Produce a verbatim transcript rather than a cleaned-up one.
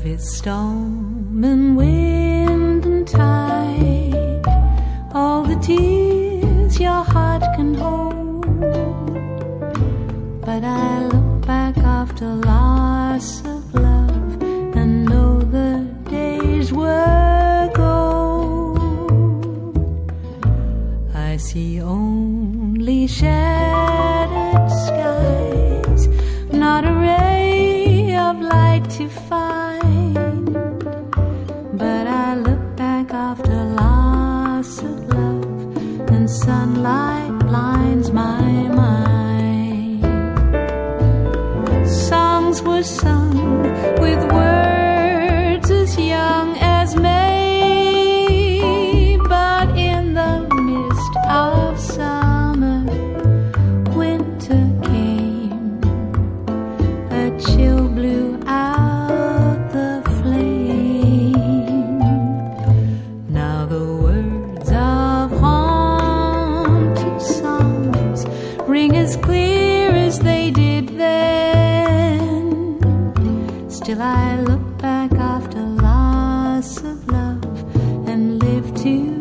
Love is storm and wind and tide, all the tears your heart can hold. But I look back after loss of love and know the days were gold. I see only shattered skies, not a ray of light to find. But I look back after loss of love, and sunlight blinds my mind. Songs were sung with words as young as May, but in the mist of summer, winter came. A chill blew out the flame. Now the words of haunted songs ring as clear as they did then. Still I look back after loss of love and live to